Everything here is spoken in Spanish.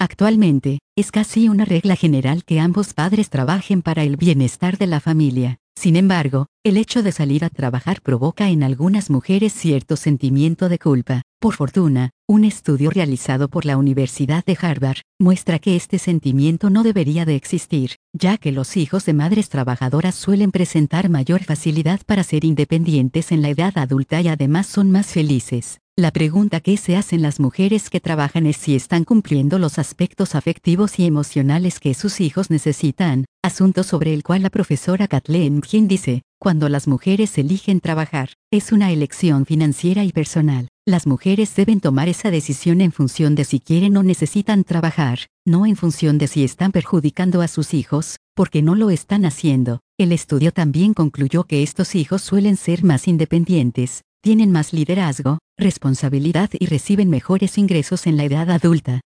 Actualmente, es casi una regla general que ambos padres trabajen para el bienestar de la familia. Sin embargo, el hecho de salir a trabajar provoca en algunas mujeres cierto sentimiento de culpa. Por fortuna, un estudio realizado por la Universidad de Harvard muestra que este sentimiento no debería de existir, ya que los hijos de madres trabajadoras suelen presentar mayor facilidad para ser independientes en la edad adulta y además son más felices. La pregunta que se hacen las mujeres que trabajan es si están cumpliendo los aspectos afectivos y emocionales que sus hijos necesitan, asunto sobre el cual la profesora Kathleen Quinn dice: cuando las mujeres eligen trabajar, es una elección financiera y personal. Las mujeres deben tomar esa decisión en función de si quieren o necesitan trabajar, no en función de si están perjudicando a sus hijos, porque no lo están haciendo. El estudio también concluyó que estos hijos suelen ser más independientes, tienen más liderazgo, responsabilidad y reciben mejores ingresos en la edad adulta.